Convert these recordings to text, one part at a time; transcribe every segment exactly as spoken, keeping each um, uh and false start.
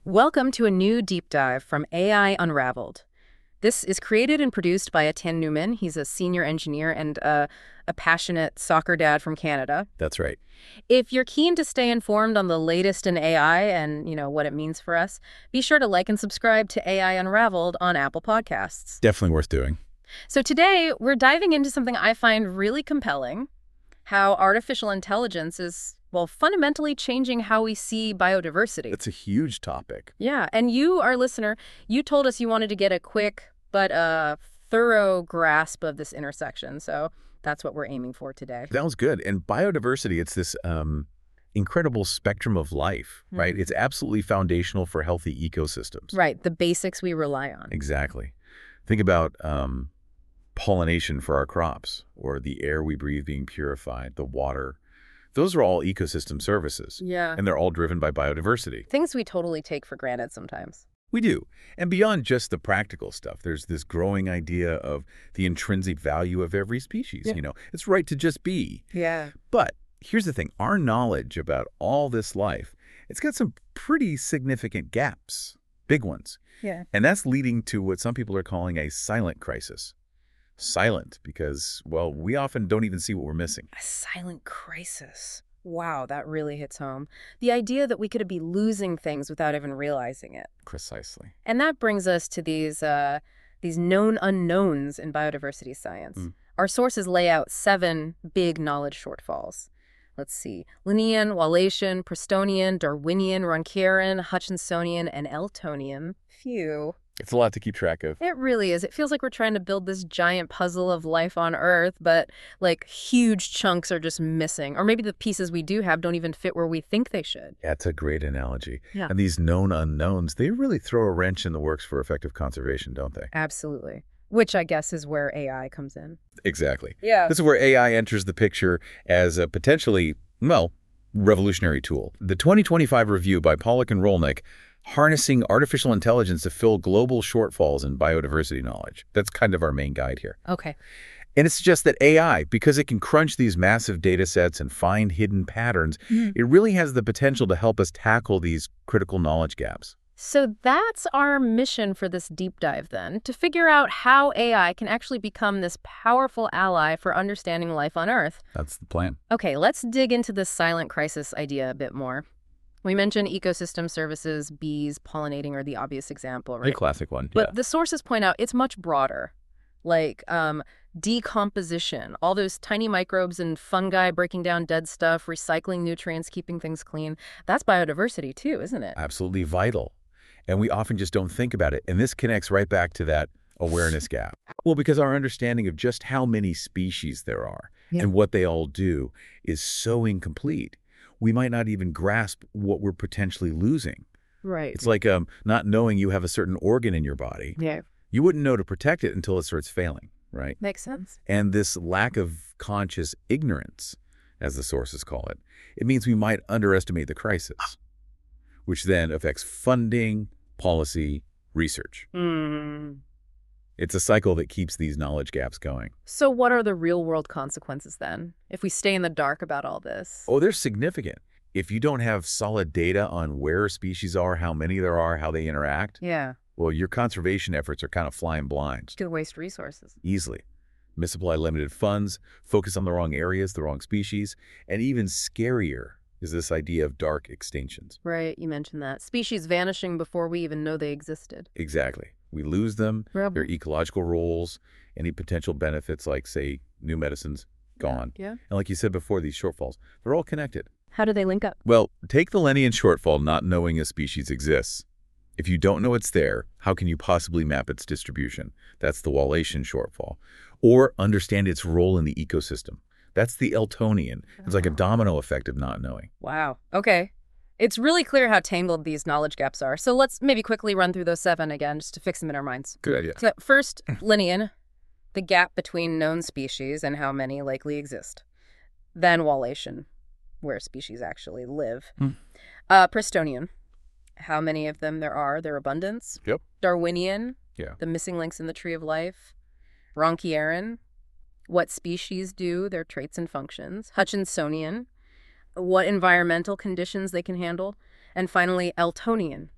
Welcome to a new deep dive from A I Unraveled. This is created and produced by Etienne Newman. He's a senior engineer and a, a passionate soccer dad from Canada. That's right. If you're keen to stay informed on the latest in A I and, you know, what it means for us, be sure to like and subscribe to A I Unraveled on Apple Podcasts. Definitely worth doing. So today, we're diving into something I find really compelling, how artificial intelligence is, well, fundamentally changing how we see biodiversity. It's a huge topic. Yeah, and you, our listener, you told us you wanted to get a quick but a thorough grasp of this intersection, so that's what we're aiming for today. That was good. And biodiversity, it's this um, incredible spectrum of life, mm-hmm. right? It's absolutely foundational for healthy ecosystems. Right, the basics we rely on. Exactly. Think about um, pollination for our crops, or the air we breathe being purified, the water. Those are all ecosystem services. Yeah. And they're all driven by biodiversity. Things we totally take for granted sometimes. We do. And beyond just the practical stuff, there's this growing idea of the intrinsic value of every species. Yeah. You know, it's right to just be. Yeah. But here's the thing. Our knowledge about all this life, it's got some pretty significant gaps, big ones. Yeah. And that's leading to what some people are calling a silent crisis. Silent because, well, we often don't even see what we're missing. A silent crisis. Wow, that really hits home. The idea that we could be losing things without even realizing it. Precisely. And that brings us to these uh, these known unknowns in biodiversity science. Mm. Our sources lay out seven big knowledge shortfalls. Let's see. Linnean, Wallacian, Prestonian, Darwinian, Roncaerian, Hutchinsonian, and Eltonian. Phew. It's a lot to keep track of. It really is. It feels like we're trying to build this giant puzzle of life on Earth, but like huge chunks are just missing. Or maybe the pieces we do have don't even fit where we think they should. That's a great analogy. Yeah. And these known unknowns, they really throw a wrench in the works for effective conservation, don't they? Absolutely. Which I guess is where A I comes in. Exactly. Yeah. This is where A I enters the picture as a potentially, well, revolutionary tool. The twenty twenty-five review by Pollack and Rolnick, Harnessing Artificial Intelligence to Fill Global Shortfalls in Biodiversity Knowledge. That's kind of our main guide here. Okay. And it's just that A I, because it can crunch these massive data sets and find hidden patterns, mm. it really has the potential to help us tackle these critical knowledge gaps. So that's our mission for this deep dive then, to figure out how A I can actually become this powerful ally for understanding life on Earth. That's the plan. Okay, let's dig into this silent crisis idea a bit more. We mentioned ecosystem services, bees, pollinating are the obvious example, right? A classic one, But yeah. the sources point out it's much broader, like um, decomposition, all those tiny microbes and fungi breaking down dead stuff, recycling nutrients, keeping things clean. That's biodiversity too, isn't it? Absolutely vital. And we often just don't think about it. And this connects right back to that awareness gap. Well, because our understanding of just how many species there are yeah. and what they all do is so incomplete. We might not even grasp what we're potentially losing. Right. It's like um, not knowing you have a certain organ in your body. Yeah. You wouldn't know to protect it until it starts failing, right? Makes sense. And this lack of conscious ignorance, as the sources call it, it means we might underestimate the crisis, which then affects funding, policy, research. Mm. It's a cycle that keeps these knowledge gaps going. So what are the real-world consequences then, if we stay in the dark about all this? Oh, they're significant. If you don't have solid data on where species are, how many there are, how they interact, yeah. well, your conservation efforts are kind of flying blind. You could waste resources. Easily. Misapply limited funds, focus on the wrong areas, the wrong species, and even scarier is this idea of dark extinctions. Right, you mentioned that. Species vanishing before we even know they existed. Exactly. We lose them, Rub their ecological roles, any potential benefits like, say, new medicines, gone. Yeah. And like you said before, these shortfalls, they're all connected. How do they link up? Well, take the Linnean shortfall, not knowing a species exists. If you don't know it's there, how can you possibly map its distribution? That's the Wallacian shortfall. Or understand its role in the ecosystem. That's the Eltonian. It's like a domino effect of not knowing. Wow. Okay. It's really clear how tangled these knowledge gaps are. So let's maybe quickly run through those seven again, just to fix them in our minds. Good idea. So first, Linnean, the gap between known species and how many likely exist. Then Wallacian, where species actually live. Hmm. Uh, Prestonian, how many of them there are, their abundance. Yep. Darwinian, yeah. the missing links in the tree of life. Roncaerian, what species do, their traits and functions. Hutchinsonian, what environmental conditions they can handle. And finally, Eltonian,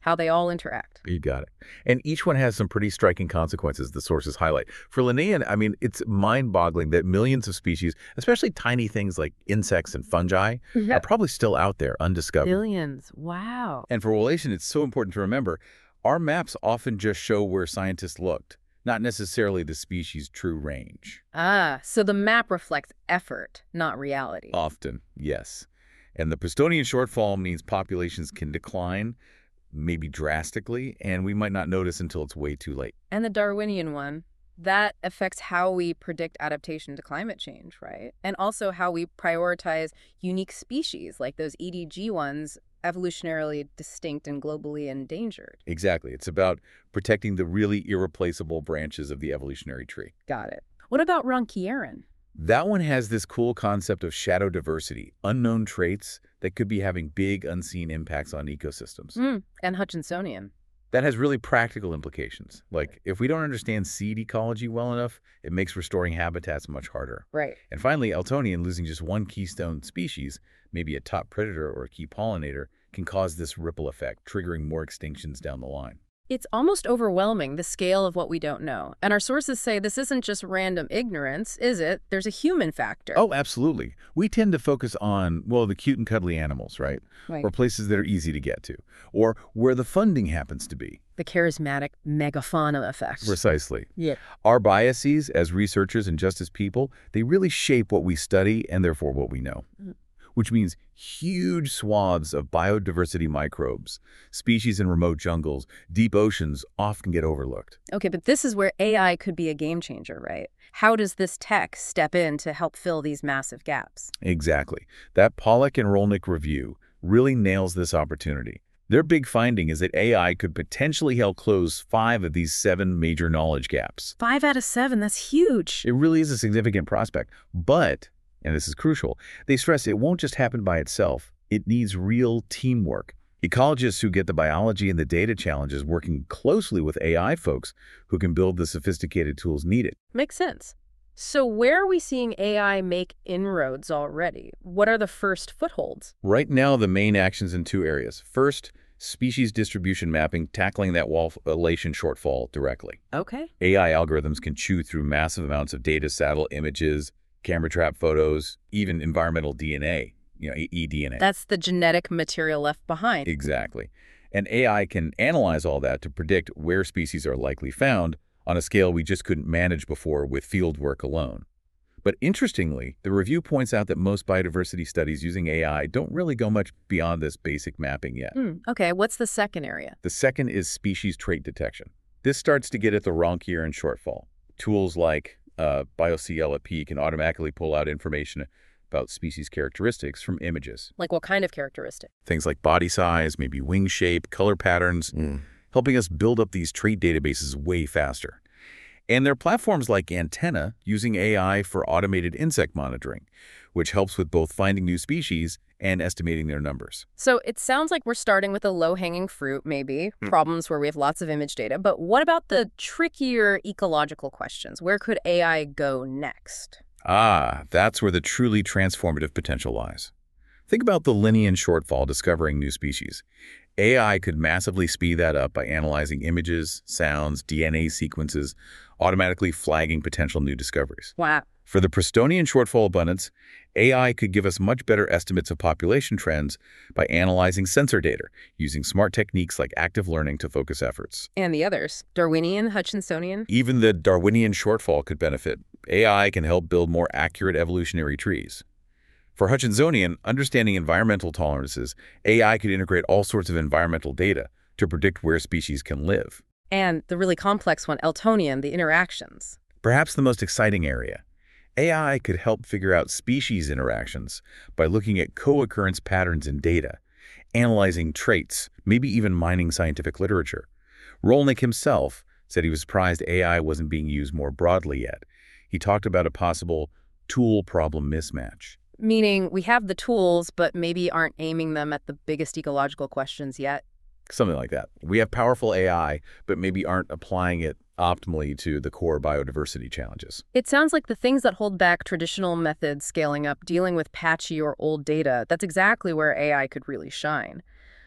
how they all interact. You got it. And each one has some pretty striking consequences, the sources highlight. For Linnean, I mean, it's mind-boggling that millions of species, especially tiny things like insects and fungi, Yep. are probably still out there undiscovered. Billions. Wow. And for Wallation, it's so important to remember, our maps often just show where scientists looked, not necessarily the species' true range. Ah, so the map reflects effort, not reality. Often, yes. And the Prestonian shortfall means populations can decline, maybe drastically, and we might not notice until it's way too late. And the Darwinian one, that affects how we predict adaptation to climate change, right? And also how we prioritize unique species, like those E D G ones, evolutionarily distinct and globally endangered. Exactly. It's about protecting the really irreplaceable branches of the evolutionary tree. Got it. What about Ronquieren? That one has this cool concept of shadow diversity, unknown traits that could be having big unseen impacts on ecosystems. Mm, and Hutchinsonian. That has really practical implications. Like, if we don't understand seed ecology well enough, it makes restoring habitats much harder. Right. And finally, Eltonian, losing just one keystone species, maybe a top predator or a key pollinator, can cause this ripple effect, triggering more extinctions down the line. It's almost overwhelming, the scale of what we don't know. And our sources say this isn't just random ignorance, is it? There's a human factor. Oh, absolutely. We tend to focus on, well, the cute and cuddly animals, right? Right. Or places that are easy to get to, or where the funding happens to be. The charismatic megafauna effect. Precisely. Yeah. Our biases as researchers and just as people, they really shape what we study and therefore what we know. Mm. Which means huge swaths of biodiversity microbes, species in remote jungles, deep oceans often get overlooked. Okay, but this is where A I could be a game changer, right? How does this tech step in to help fill these massive gaps? Exactly. That Pollack and Rolnick review really nails this opportunity. Their big finding is that A I could potentially help close five of these seven major knowledge gaps. Five out of seven, that's huge. It really is a significant prospect, but, and this is crucial, they stress it won't just happen by itself. It needs real teamwork. Ecologists who get the biology and the data challenges working closely with A I folks who can build the sophisticated tools needed. Makes sense. So where are we seeing A I make inroads already? What are the first footholds? Right now, the main action's in two areas. First, species distribution mapping, tackling that Wallation shortfall directly. Okay. A I algorithms can chew through massive amounts of data, satellite images, camera trap photos, even environmental D N A, you know, e D N A. That's the genetic material left behind. Exactly. And A I can analyze all that to predict where species are likely found on a scale we just couldn't manage before with field work alone. But interestingly, the review points out that most biodiversity studies using A I don't really go much beyond this basic mapping yet. Mm, okay, what's the second area? The second is species trait detection. This starts to get at the Ronquieren shortfall. Tools like uh, BioCLP can automatically pull out information about species characteristics from images. Like what kind of characteristic? Things like body size, maybe wing shape, color patterns, mm. helping us build up these trait databases way faster. And there are platforms like Antenna using A I for automated insect monitoring, which helps with both finding new species and estimating their numbers. So it sounds like we're starting with a low-hanging fruit, maybe, hmm. problems where we have lots of image data. But what about the trickier ecological questions? Where could A I go next? Ah, that's where the truly transformative potential lies. Think about the Linnean shortfall discovering new species. A I could massively speed that up by analyzing images, sounds, D N A sequences, automatically flagging potential new discoveries. Wow. For the Prestonian shortfall abundance, A I could give us much better estimates of population trends by analyzing sensor data, using smart techniques like active learning to focus efforts. And the others, Darwinian, Hutchinsonian? Even the Darwinian shortfall could benefit. A I can help build more accurate evolutionary trees. For Hutchinsonian, understanding environmental tolerances, A I could integrate all sorts of environmental data to predict where species can live. And the really complex one, Eltonian, the interactions. Perhaps the most exciting area. A I could help figure out species interactions by looking at co-occurrence patterns in data, analyzing traits, maybe even mining scientific literature. Rolnick himself said he was surprised A I wasn't being used more broadly yet. He talked about a possible tool-problem mismatch. Meaning we have the tools, but maybe aren't aiming them at the biggest ecological questions yet? Something like that. We have powerful A I, but maybe aren't applying it optimally to the core biodiversity challenges. It sounds like the things that hold back traditional methods scaling up, dealing with patchy or old data, that's exactly where A I could really shine.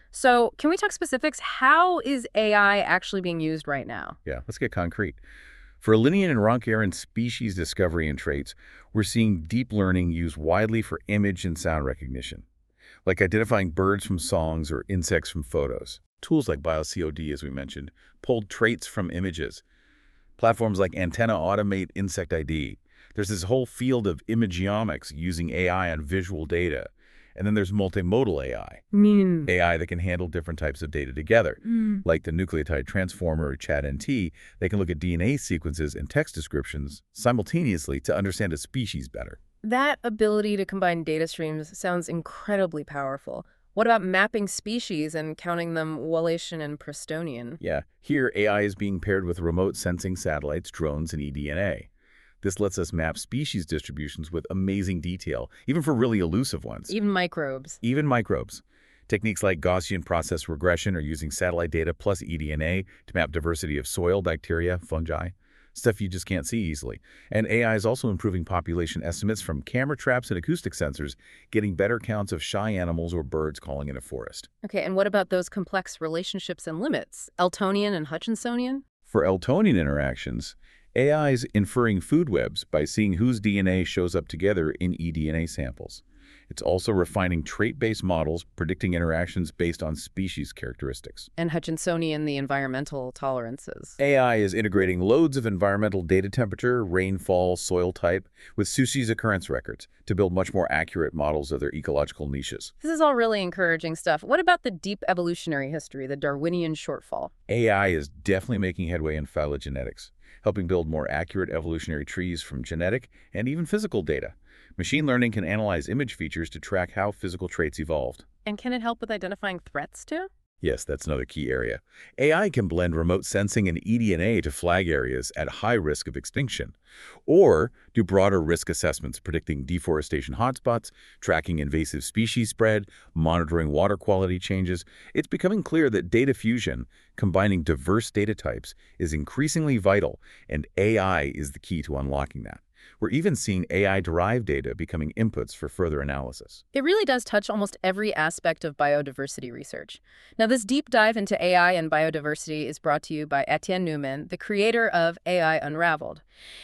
So can we talk specifics? How is A I actually being used right now? Yeah, let's get concrete. For Linnean and Roncaeren species discovery and traits, we're seeing deep learning used widely for image and sound recognition, like identifying birds from songs or insects from photos. Tools like BioCOD, as we mentioned, pulled traits from images. Platforms like Antenna automate insect I D. There's this whole field of imageomics using A I on visual data. And then there's multimodal A I, Mm. A I that can handle different types of data together. Mm. Like the nucleotide transformer or ChatNT, they can look at D N A sequences and text descriptions simultaneously to understand a species better. That ability to combine data streams sounds incredibly powerful. What about mapping species and counting them Wallacean and Prestonian? Yeah, here A I is being paired with remote sensing satellites, drones, and eDNA. This lets us map species distributions with amazing detail, even for really elusive ones. Even microbes. Even microbes. Techniques like Gaussian process regression are using satellite data plus eDNA to map diversity of soil, bacteria, fungi, stuff you just can't see easily. And A I is also improving population estimates from camera traps and acoustic sensors, getting better counts of shy animals or birds calling in a forest. Okay, and what about those complex relationships and limits? Eltonian and Hutchinsonian? For Eltonian interactions, A I is inferring food webs by seeing whose D N A shows up together in eDNA samples. It's also refining trait-based models, predicting interactions based on species characteristics. And Hutchinsonian, the environmental tolerances. A I is integrating loads of environmental data, temperature, rainfall, soil type, with SUSI's occurrence records to build much more accurate models of their ecological niches. This is all really encouraging stuff. What about the deep evolutionary history, the Darwinian shortfall? A I is definitely making headway in phylogenetics, helping build more accurate evolutionary trees from genetic and even physical data. Machine learning can analyze image features to track how physical traits evolved. And can it help with identifying threats too? Yes, that's another key area. A I can blend remote sensing and eDNA to flag areas at high risk of extinction, or do broader risk assessments predicting deforestation hotspots, tracking invasive species spread, monitoring water quality changes. It's becoming clear that data fusion, combining diverse data types, is increasingly vital, and A I is the key to unlocking that. We're even seeing A I-derived data becoming inputs for further analysis. It really does touch almost every aspect of biodiversity research. Now, this deep dive into A I and biodiversity is brought to you by Etienne Newman, the creator of A I Unraveled.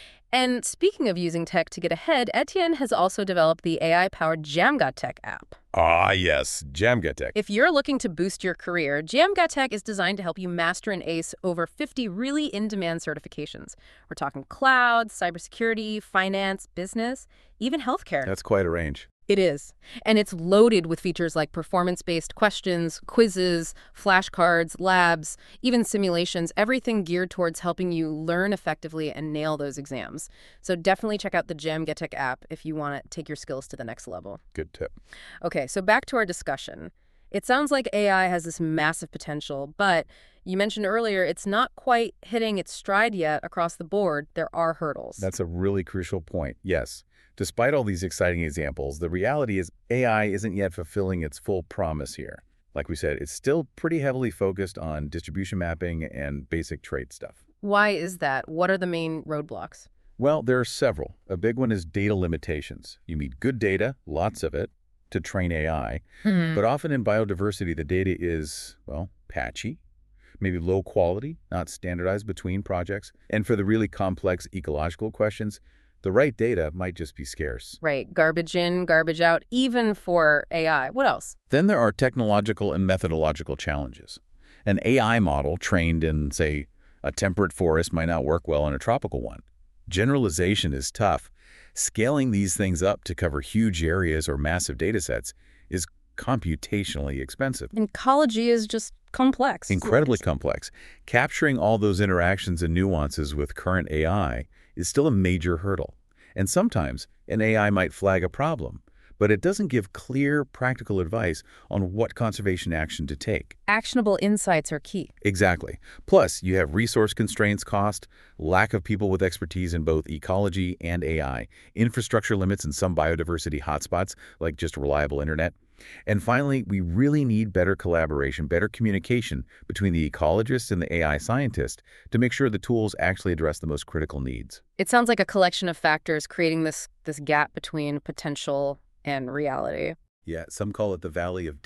And speaking of using tech to get ahead, Etienne has also developed the A I-powered JamGatTech app. Ah, yes, JamGatTech. If you're looking to boost your career, JamGatTech is designed to help you master and ace over fifty really in-demand certifications. We're talking cloud, cybersecurity, finance, business, even healthcare. That's quite a range. It is. And it's loaded with features like performance-based questions, quizzes, flashcards, labs, even simulations, everything geared towards helping you learn effectively and nail those exams. So definitely check out the JamGatTech app if you want to take your skills to the next level. Good tip. Okay, so back to our discussion. It sounds like A I has this massive potential, but you mentioned earlier it's not quite hitting its stride yet across the board. There are hurdles. That's a really crucial point, yes. Despite all these exciting examples, the reality is A I isn't yet fulfilling its full promise here. Like we said, it's still pretty heavily focused on distribution mapping and basic trait stuff. Why is that? What are the main roadblocks? Well, there are several. A big one is data limitations. You need good data, lots of it, to train A I. Hmm. But often in biodiversity, the data is, well, patchy, maybe low quality, not standardized between projects. And for the really complex ecological questions, the right data might just be scarce. Right. Garbage in, garbage out, even for A I. What else? Then there are technological and methodological challenges. An A I model trained in, say, a temperate forest might not work well in a tropical one. Generalization is tough. Scaling these things up to cover huge areas or massive data sets is computationally expensive. Ecology is just complex. Incredibly complex. Capturing all those interactions and nuances with current A I is still a major hurdle. And sometimes an A I might flag a problem, but it doesn't give clear, practical advice on what conservation action to take. Actionable insights are key. Exactly. Plus, you have resource constraints, cost, lack of people with expertise in both ecology and A I, infrastructure limits in some biodiversity hotspots, like just reliable internet. And finally, we really need better collaboration, better communication between the ecologists and the A I scientists to make sure the tools actually address the most critical needs. It sounds like a collection of factors creating this, this gap between potential and reality. Yeah, some call it the valley of death.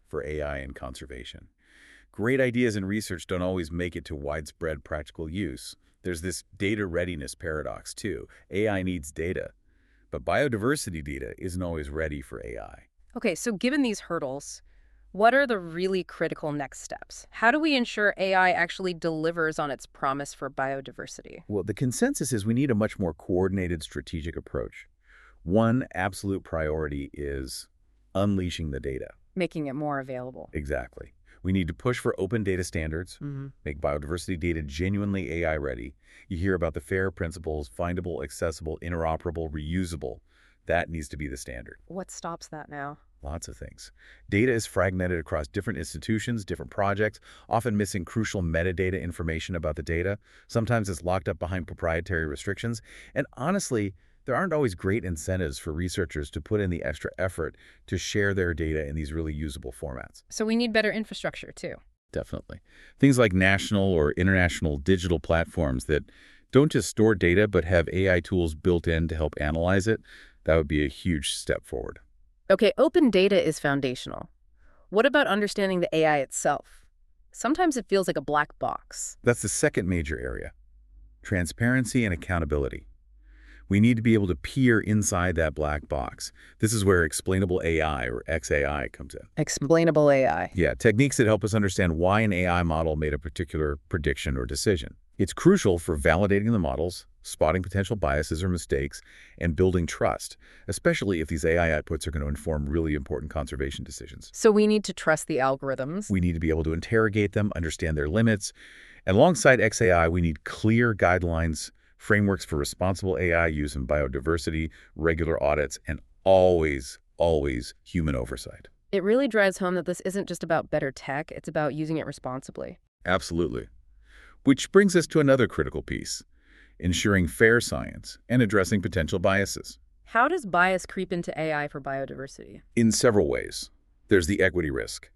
for A I and conservation. Great ideas in research don't always make it to widespread practical use. There's this data readiness paradox, too. A I needs data, but biodiversity data isn't always ready for A I. Okay, so given these hurdles, what are the really critical next steps? How do we ensure A I actually delivers on its promise for biodiversity? Well, the consensus is we need a much more coordinated strategic approach. One absolute priority is unleashing the data. Making it more available. Exactly. We need to push for open data standards, Mm-hmm. make biodiversity data genuinely A I ready. You hear about the FAIR principles, findable, accessible, interoperable, reusable. That needs to be the standard. What stops that now? Lots of things. Data is fragmented across different institutions, different projects, often missing crucial metadata information about the data. Sometimes it's locked up behind proprietary restrictions. And honestly, there aren't always great incentives for researchers to put in the extra effort to share their data in these really usable formats. So we need better infrastructure, too. Definitely. Things like national or international digital platforms that don't just store data but have A I tools built in to help analyze it, that would be a huge step forward. Okay, open data is foundational. What about understanding the A I itself? Sometimes it feels like a black box. That's the second major area. Transparency and accountability. We need to be able to peer inside that black box. This is where explainable A I, or X A I, comes in. Explainable A I. Yeah, techniques that help us understand why an A I model made a particular prediction or decision. It's crucial for validating the models, spotting potential biases or mistakes, and building trust, especially if these A I outputs are going to inform really important conservation decisions. So we need to trust the algorithms. We need to be able to interrogate them, understand their limits. And alongside X A I, we need clear guidelines, frameworks for responsible A I use in biodiversity, regular audits, and always, always human oversight. It really drives home that this isn't just about better tech, it's about using it responsibly. Absolutely. Which brings us to another critical piece, ensuring fair science and addressing potential biases. How does bias creep into A I for biodiversity? In several ways. There's the equity risk.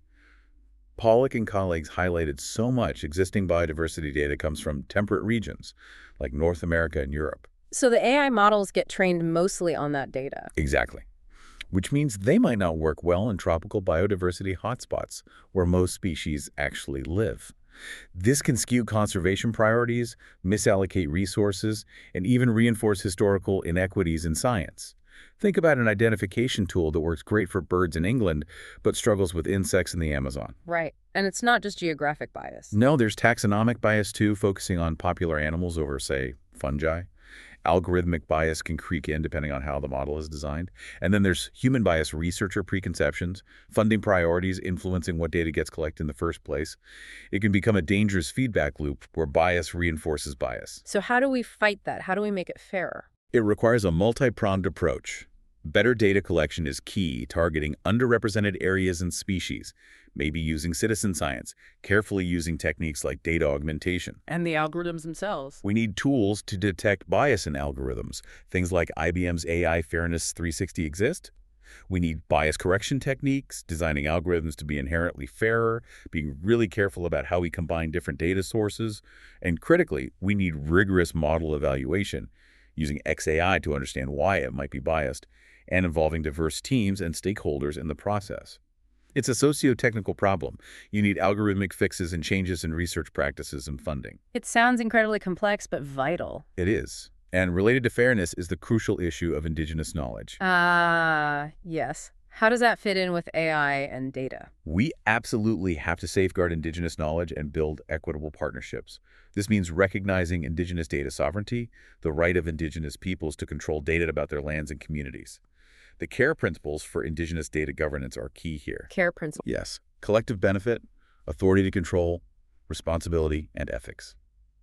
Pollock and colleagues highlighted so much existing biodiversity data comes from temperate regions, like North America and Europe. So the A I models get trained mostly on that data. Exactly. Which means they might not work well in tropical biodiversity hotspots, where most species actually live. This can skew conservation priorities, misallocate resources, and even reinforce historical inequities in science. Think about an identification tool that works great for birds in England, but struggles with insects in the Amazon. Right. And it's not just geographic bias. No, there's taxonomic bias too, focusing on popular animals over, say, fungi. Algorithmic bias can creep in depending on how the model is designed. And then there's human bias, researcher preconceptions, funding priorities influencing what data gets collected in the first place. It can become a dangerous feedback loop where bias reinforces bias. So how do we fight that? How do we make it fairer? It requires a multi-pronged approach. Better data collection is key, targeting underrepresented areas and species, maybe using citizen science, carefully using techniques like data augmentation. And the algorithms themselves. We need tools to detect bias in algorithms. Things like I B M's A I Fairness three sixty exist. We need bias correction techniques, designing algorithms to be inherently fairer, being really careful about how we combine different data sources. And critically, we need rigorous model evaluation, using X A I to understand why it might be biased, and involving diverse teams and stakeholders in the process. It's a socio-technical problem. You need algorithmic fixes and changes in research practices and funding. It sounds incredibly complex, but vital. It is. And related to fairness is the crucial issue of indigenous knowledge. Ah, uh, yes. How does that fit in with A I and data? We absolutely have to safeguard indigenous knowledge and build equitable partnerships. This means recognizing indigenous data sovereignty, the right of indigenous peoples to control data about their lands and communities. The CARE principles for indigenous data governance are key here. CARE principles? Yes. Collective benefit, authority to control, responsibility, and ethics.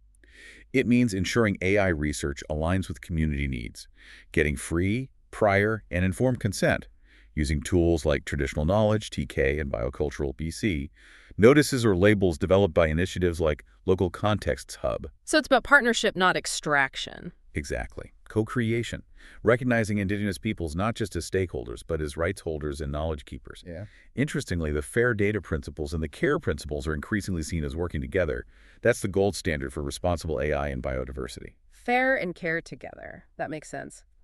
It means ensuring A I research aligns with community needs, getting free, prior, and informed consent, using tools like traditional knowledge, T K, and biocultural B C, notices or labels developed by initiatives like Local Contexts Hub. So it's about partnership, not extraction. Exactly. Co-creation, recognizing indigenous peoples not just as stakeholders, but as rights holders and knowledge keepers. Yeah. Interestingly, the FAIR data principles and the CARE principles are increasingly seen as working together. That's the gold standard for responsible A I and biodiversity. FAIR and CARE together. That makes sense.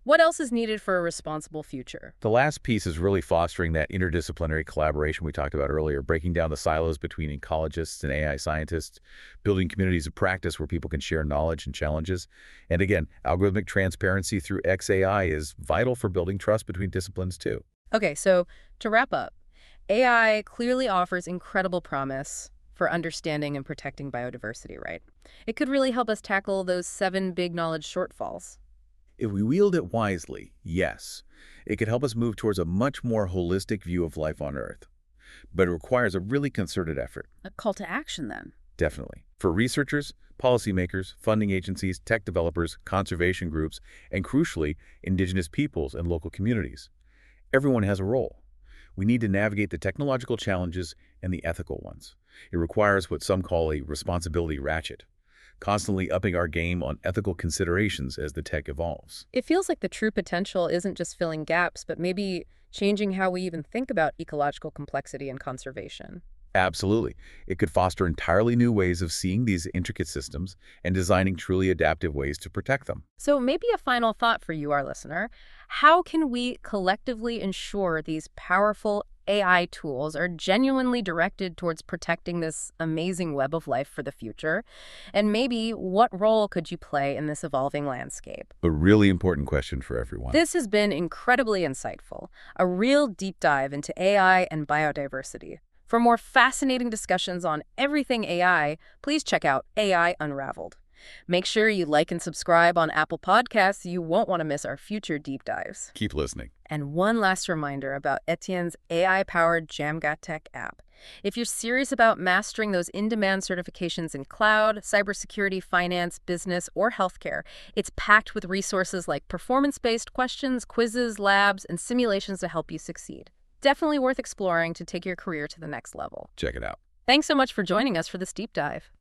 What else is needed for a responsible future? The last piece is really fostering that interdisciplinary collaboration we talked about earlier, breaking down the silos between ecologists and A I scientists, building communities of practice where people can share knowledge and challenges. And again, algorithmic transparency through X A I is vital for building trust between disciplines too. Okay, so to wrap up, A I clearly offers incredible promise for understanding and protecting biodiversity, right? It could really help us tackle those seven big knowledge shortfalls. If we wield it wisely, yes, it could help us move towards a much more holistic view of life on Earth. But it requires a really concerted effort. A call to action, then. Definitely. For researchers, policymakers, funding agencies, tech developers, conservation groups, and crucially, indigenous peoples and local communities. Everyone has a role. We need to navigate the technological challenges and the ethical ones. It requires what some call a responsibility ratchet, constantly upping our game on ethical considerations as the tech evolves. It feels like the true potential isn't just filling gaps, but maybe changing how we even think about ecological complexity and conservation. Absolutely. It could foster entirely new ways of seeing these intricate systems and designing truly adaptive ways to protect them. So maybe a final thought for you, our listener. How can we collectively ensure these powerful A I tools are genuinely directed towards protecting this amazing web of life for the future? And maybe what role could you play in this evolving landscape? A really important question for everyone. This has been incredibly insightful, a real deep dive into A I and biodiversity. For more fascinating discussions on everything A I, please check out A I Unraveled. Make sure you like and subscribe on Apple Podcasts. You won't want to miss our future deep dives. Keep listening. And one last reminder about Etienne's A I-powered JamGatTech app. If you're serious about mastering those in-demand certifications in cloud, cybersecurity, finance, business, or healthcare, it's packed with resources like performance-based questions, quizzes, labs, and simulations to help you succeed. Definitely worth exploring to take your career to the next level. Check it out. Thanks so much for joining us for this deep dive.